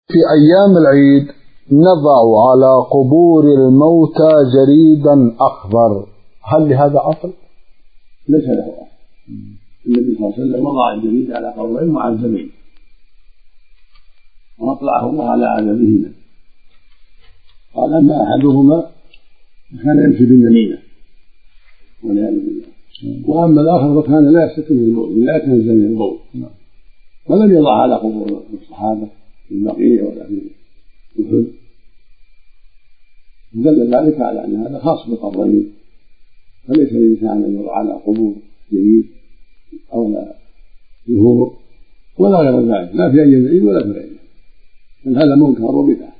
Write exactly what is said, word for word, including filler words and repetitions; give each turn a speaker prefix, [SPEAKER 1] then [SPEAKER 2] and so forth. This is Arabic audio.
[SPEAKER 1] في أيام العيد نضع على قبور الموتى جريدا أخضر، هل لهذا أصل؟
[SPEAKER 2] ليس له أصل. النبي صلى الله عليه وسلم وضع الجريد على قبرين معذبين وأطلعه الله على عذابهما، قال أما أحدهما فكان يمشي بالنميمة والعياذ بالله، وأما الآخر فكان لا يستتر من البول، لا يتنزل من البول، ولم يضع على قبور الصحابة في البقيع ولا في الحج، دل ذلك على أن هذا خاص بالقبرين، فليس للإنسان أن يضع على قبور جريد أو لا زهور ولا غير ذلك، لا في أيام العيد ولا في غيره، بل هذا منكر وبدعة.